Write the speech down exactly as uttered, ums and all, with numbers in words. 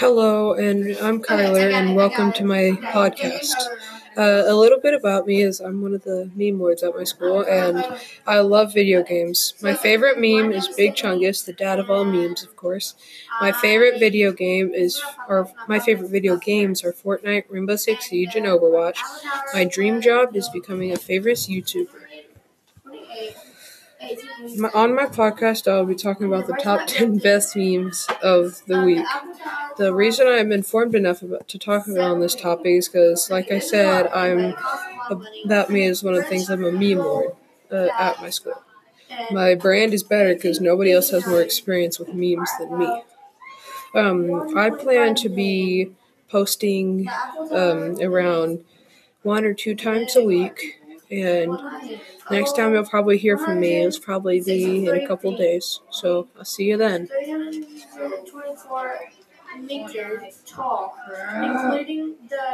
Hello, and I'm Kyler, and welcome to my podcast. Uh, a little bit about me is I'm one of the meme lords at my school, and I love video games. My favorite meme is Big Chungus, the dad of all memes, of course. My favorite video game is, or my favorite video games are Fortnite, Rainbow Six Siege, and Overwatch. My dream job is becoming a famous YouTuber. My, on my podcast, I'll be talking about the top ten best memes of the week. The reason I'm informed enough about, to talk about on this topic is because, like I said, I'm a, that me is one of the things I'm a meme lord uh, at my school. My brand is better because nobody else has more experience with memes than me. Um, I plan to be posting um, around one or two times a week, and next time you'll probably hear from me is probably be in a couple days. So I'll see you then. three hundred twenty-four meters tall, including the